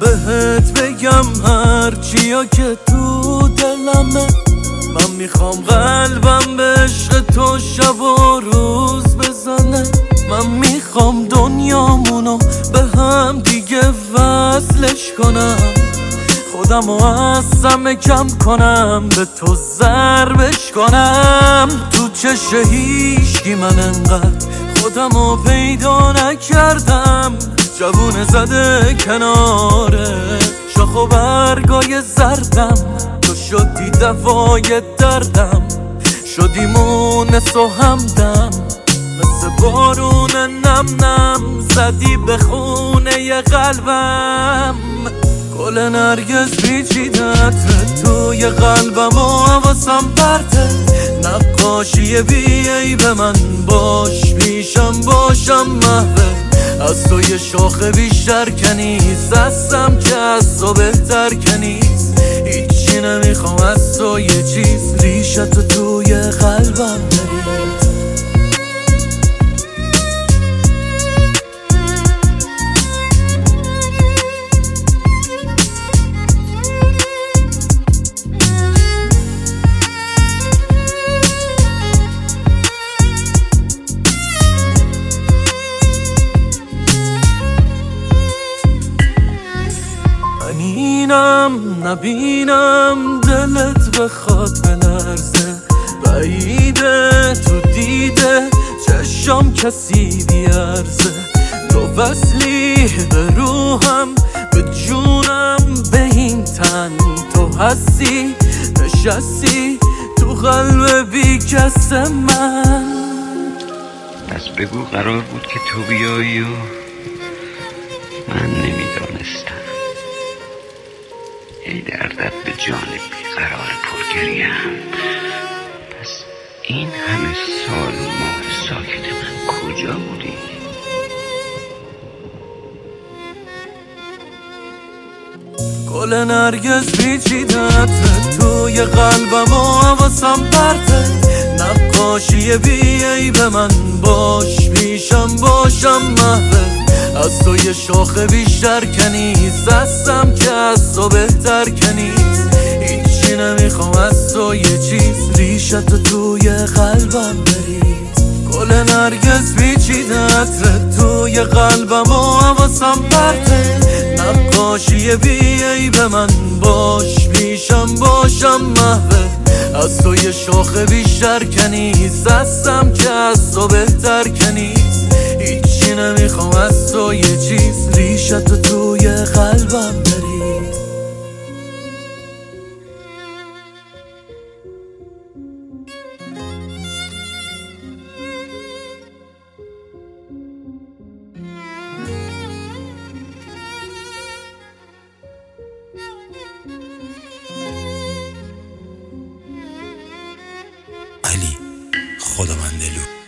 بهت بگم هرچیا که تو دلمه. من میخوام قلبم به عشق تو شب و روز بزنه. من میخوام دنیامونو به هم دیگه وصلش کنم. خودمو از همه کم کنم، به تو ضربش کنم. تو چش هیچکی من انقدر خودمو پیدا نکردم. جوونه زده کناره شاخ و برگای زردم. تو شدی دوای دردم، شدی مونس و همدم. مثل بارون نم نم زدی به خونه قلبم. گل نرگس پیچیده عطر توی قلبم و حواسم پرته. نقاشی بیایی به من باش، پیشم باشم محوه. از تو یه شاخه بیشتر کنیست، هستم که از تو بهتر کنیست. هیچی نمیخوام از تو یه چیز، ریشتو توی قلبم بریز. نبینم دلت بخواد بلرزه، بعیده تو دیده چشم کسی بیارزه. تو وصلی به روحم به جونم به این تن. تو هستی نشستی تو قلب بی کس من. پس بگو قرار بود که تو بیایی و من نمیدانستم. ای دردت به جان بیقرار پرگریم. پس این همه سال و ماه ساکت من کجا بودی؟ گل نرگس پیچیده عطر توی قلبم و حواسم پرته. نقاشی بیایی به من باش، پیشم باشم محوه. از تو یه شاخه بیشتر کنیست، هستم که از تو بهتر کنیست. هیچی نمیخوام از تو یه چیز، ریشتو توی قلبم بریز. گل نرگس پیچیده عطر توی قلبم و حواسم پرته. نقاشی بیایی به من باش، پیشم باشم محوه. از تو یه شاخه بیشتر کنیست، هستم که از تو بهتر کنیست. هیچی نمیخوام از تو یه چیز، ریشتو توی قلبم بریز. علی خداوندلو